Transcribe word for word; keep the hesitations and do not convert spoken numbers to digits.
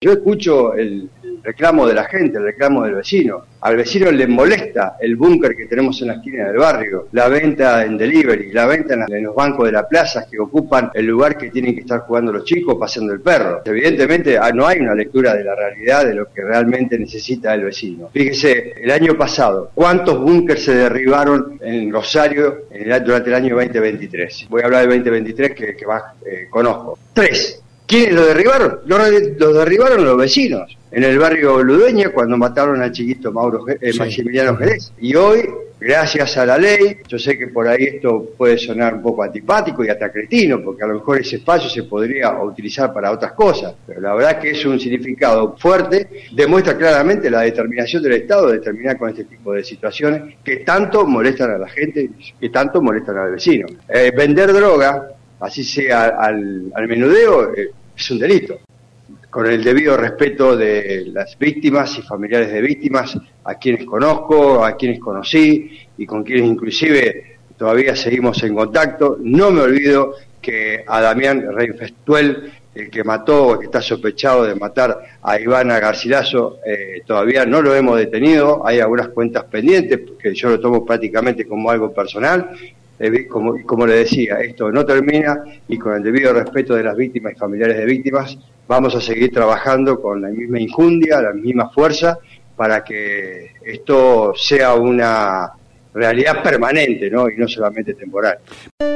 Yo escucho el reclamo de la gente, el reclamo del vecino. Al vecino le molesta el búnker que tenemos en la esquina del barrio, la venta en delivery, la venta en, la, en los bancos de la plaza que ocupan el lugar que tienen que estar jugando los chicos, paseando el perro. Evidentemente no hay una lectura de la realidad de lo que realmente necesita el vecino. Fíjese, el año pasado, ¿cuántos búnkers se derribaron en Rosario en el, durante el año veinte veintitrés? Voy a hablar del veinte veintitrés que, que más eh, conozco. Tres. ¿Quiénes lo derribaron? Lo, lo derribaron los vecinos. En el barrio Ludueña, cuando mataron al chiquito Mauro eh, sí. Maximiliano Jerez. Y hoy, gracias a la ley, yo sé que por ahí esto puede sonar un poco antipático y hasta cretino, porque a lo mejor ese espacio se podría utilizar para otras cosas, pero la verdad que es un significado fuerte, demuestra claramente la determinación del Estado de terminar con este tipo de situaciones que tanto molestan a la gente, que tanto molestan al vecino. Eh, vender droga, así sea al, al menudeo, eh, es un delito. Con el debido respeto de las víctimas y familiares de víctimas, a quienes conozco, a quienes conocí y con quienes inclusive todavía seguimos en contacto. No me olvido que a Damián Reinfestuel, el que mató, que está sospechado de matar a Ivana Garcilaso, eh, todavía no lo hemos detenido. Hay algunas cuentas pendientes, que yo lo tomo prácticamente como algo personal. Eh, como, como le decía, esto no termina y con el debido respeto de las víctimas y familiares de víctimas vamos a seguir trabajando con la misma injundia, la misma fuerza para que esto sea una realidad permanente, ¿no? Y no solamente temporal.